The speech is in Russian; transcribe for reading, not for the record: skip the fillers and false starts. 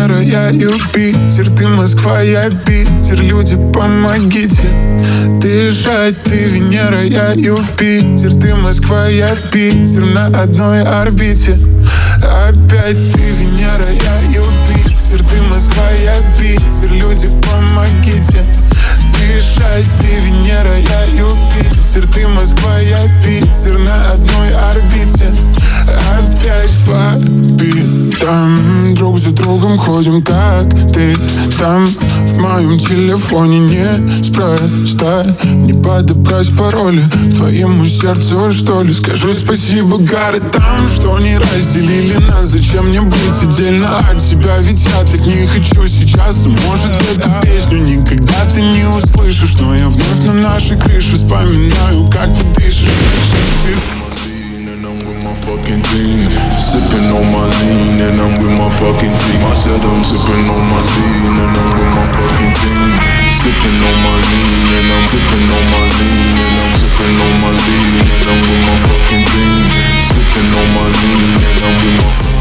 Венера, я Юпитер, ты Москва, я Питер. Люди, помогите дышать. Ты Венера, я Юпитер, ты Москва, я Питер. На одной орбите. Опять ты Венера, я Юпитер, ты Москва, я Питер. Люди, помогите дышать. Ты Венера, я Юпитер, ты Москва, я Питер. На одной орбите. Опять по битам, друг за другом ходим, как ты там. В моем телефоне неспроста не подобрать пароли к твоему сердцу, что ли. Скажу спасибо городам, что не разделили нас. Зачем мне быть отдельно от тебя? Ведь я так не хочу сейчас. Может, эту песню никогда ты не услышишь, но я вновь на нашей крыше вспоминаю, как ты дышишь. Fucking team, sipping on my lean, and I'm with my fucking team. I said I'm sipping on my lean, and I'm with my fucking team. Sipping on my lean, and I'm sipping on my lean, and I'm sipping on my lean, and I'm with my fucking team. Sipping on my lean, and I'm with my fucking